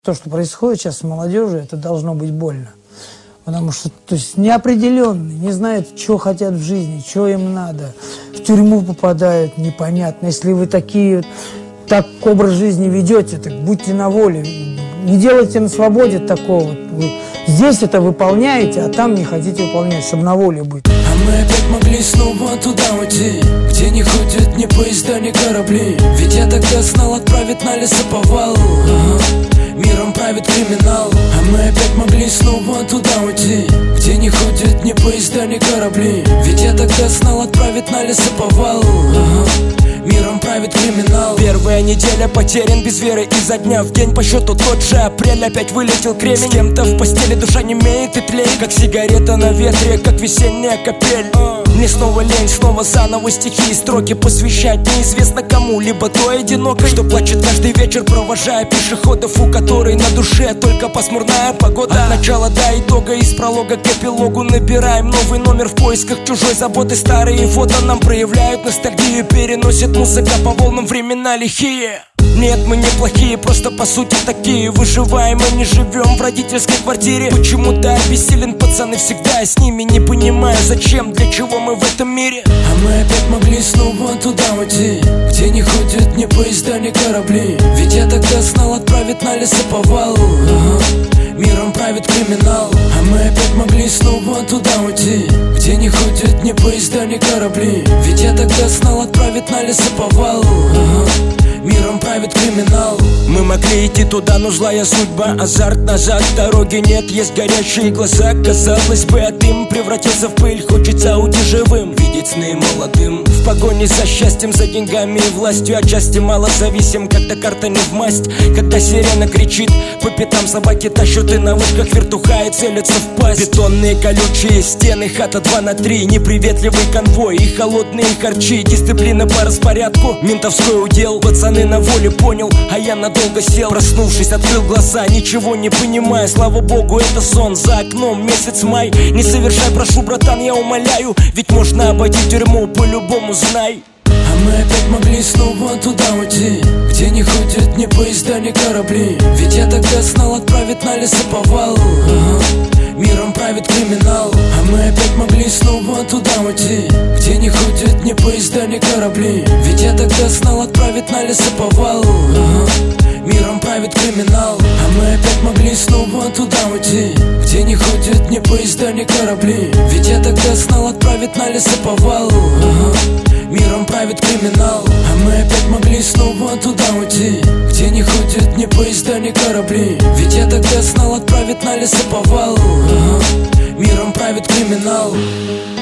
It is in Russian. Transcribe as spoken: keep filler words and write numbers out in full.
То, что происходит сейчас с молодежью, это должно быть больно. Потому что, то есть, неопределенные, не знают, что хотят в жизни, что им надо. В тюрьму попадают, непонятно. Если вы такие, так образ жизни ведете, так будьте на воле. Не делайте на свободе такого. Вы здесь это выполняете, а там не хотите выполнять, чтобы на воле быть. А мы опять могли снова туда уйти, где не ходят ни поезда, ни корабли. Ведь я тогда знал, отправить на лесоповал. Ага. Миром правит криминал. А мы опять могли снова туда уйти, где не ходят ни поезда, ни корабли. Ведь я тогда знал, отправить на лесоповал. Ага. Миром правит криминал. Первая неделя потерян без веры изо дня в день. По счету тот же апрель, опять вылетел кремень. С кем-то в постели душа немеет и тлеет, как сигарета на ветре, как весенняя капель. Мне снова лень, снова заново стихи и строки посвящать неизвестно кому, либо той одинокой, что плачет каждый вечер, провожая пешеходов, у которой на душе только пасмурная погода. От начала до итога, из пролога к эпилогу набираем новый номер в поисках чужой заботы. Старые фото нам проявляют ностальгию, переносит музыка по волнам, времена лихие. Нет, мы не плохие, просто по сути такие. Выживаем и не живем в родительской квартире. Почему-то обессилен, пацаны, всегда с ними. Не понимаю, зачем, для чего мы в этом мире. А мы опять могли снова туда уйти, где не ходят ни поезда, ни корабли. Ведь я тогда знал, отправить на лесоповал. Ага. Миром правит криминал. А мы опять могли снова туда уйти, где не ходят ни поезда, ни корабли. Ведь я тогда знал, отправить на лесоповал. Ага. Миром правит криминал. Мы могли идти туда, но злая судьба, азарт, назад дороги нет, есть горящие глаза. Казалось бы, а дым превратился в пыль. Хочется уйти живым, видеть сны молодым. В погоне за счастьем, за деньгами и властью, отчасти мало зависим, когда карта не в масть. Когда сирена кричит, по пятам собаки тащут, и на вышках вертуха и целятся в пасть. Бетонные колючие стены, хата два на три, неприветливый конвой и холодные харчи. Дисциплина по распорядку, ментовской удел. Пацаны на воле, понял, а я надолго сел. Проснувшись, открыл глаза, ничего не понимая. Слава богу, это сон, за окном месяц май. Не совершай, прошу, братан, я умоляю, ведь можно обойти тюрьму, по-любому знай. А мы опять могли снова туда уйти, где не ходят ни поезда, ни корабли. Ведь я тогда знал, отправить на лесоповал. Ага. Миром правит криминал. А мы опять могли снова туда уйти, где не ходят ни поезда, ни корабли. Ведь я тогда знал, отправить на лесоповал. Ага. Миром правит криминал. А мы опять могли снова туда уйти, где не ходят ни поезда, ни корабли. Ведь я тогда знал, отправить на лесоповал. Ага. Миром правит криминал. А мы опять могли снова туда уйти, где не ходят ни поезда, ни корабли. Ведь я тогда знал, отправить на лесоповал. Ага. Миром правит криминал.